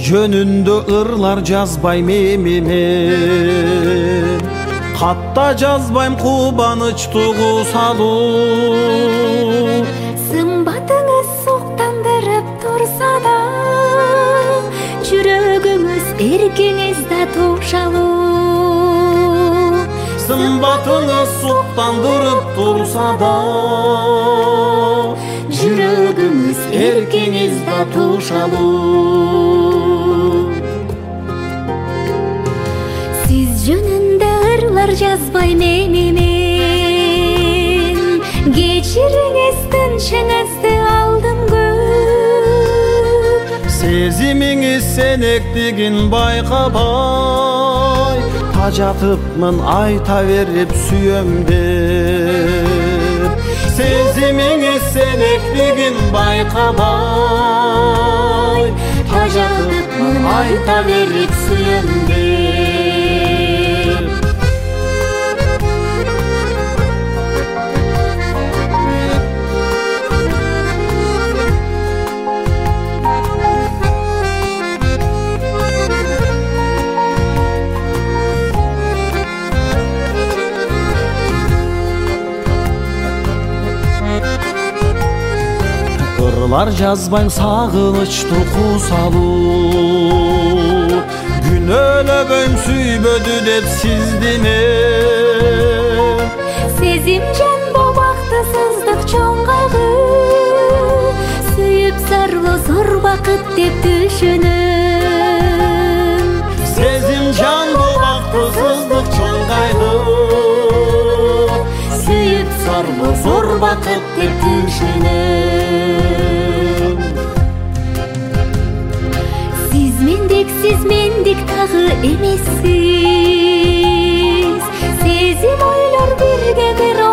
жөнүндө ырлар жазбайм эми мен. Катта жазбайм кубаныч тугу салуу. Сымбатыңыз суктандырып турса да, жүрөгүңүз эркиңиз да тушалуу. Сымбатыңыз суктандырып турса да, жүрөгүңүз эркиңиз да тушалуу. Сиз жөнүндө ырлар жазбайм эми мен. Кечириңиз, тынчыңызды алдым көп. Сезимиңиз сенектигин байкабай, тажатыпмын айта берип сүйөм деп. Сезимиңиз сенектигин байкабай, тажатыпмын айта берип сүйөм деп. Ырлар жазбайм сагынычты кусалуу. Күнөөлөгөйм сүйбөдү деп сизди мен. Сезим жан бабактысыздык чоң кайгы, сүйүп зарлоо зор бакыт деп түшүнөм. Сезим жан бабактысыздык чоң кайгы, сүйүп зарлоо зор бакыт деп түшүнөм. Сиз мендик тагы эмессиз. Сезим ойлор бирге бирок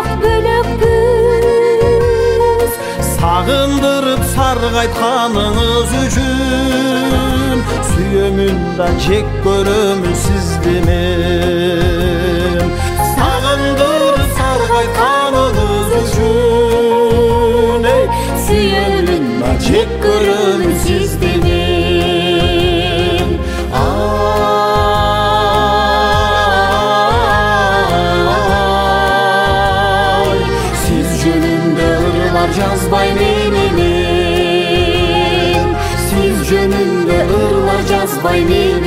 бөлөкпүз. Сагындырып саргайтканыңыз үчүн, сүйөмүн да жек көрөмүн сизди мен. Сагындырып саргайтканыңыз үчүн, сүйөмүн да жек көрөмүн сизди мен. Siz jönündө ırlar жазбайм эми мен. Siz jönündө ырlar жазбайм эми